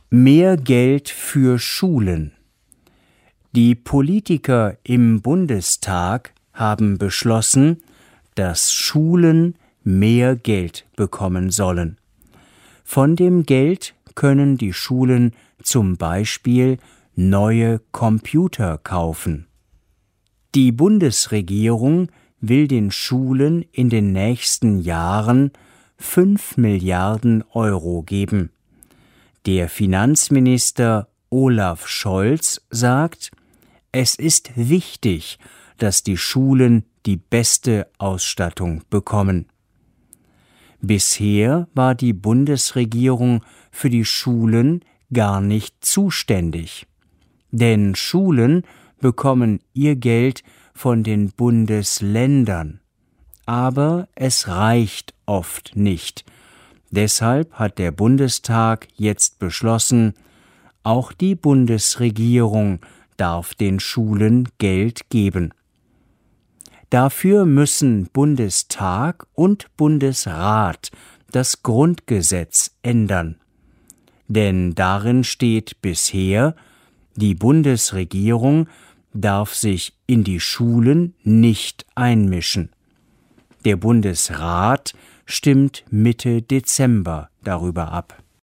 Mehr Geld für Schulen. Die Politiker im Bundestag haben beschlossen, dass Schulen mehr Geld bekommen sollen. Von dem Geld können die Schulen zum Beispiel neue Computer kaufen. Die Bundesregierung will den Schulen in den nächsten Jahren 5 Milliarden Euro geben. Der Finanzminister Olaf Scholz sagt, es ist wichtig, dass die Schulen die beste Ausstattung bekommen. Bisher war die Bundesregierung für die Schulen gar nicht zuständig. Denn Schulen bekommen ihr Geld von den Bundesländern. Aber es reicht oft nicht. Deshalb hat der Bundestag jetzt beschlossen, auch die Bundesregierung darf den Schulen Geld geben. Dafür müssen Bundestag und Bundesrat das Grundgesetz ändern. Denn darin steht bisher, die Bundesregierung darf sich in die Schulen nicht einmischen. Der Bundesrat stimmt Mitte Dezember darüber ab.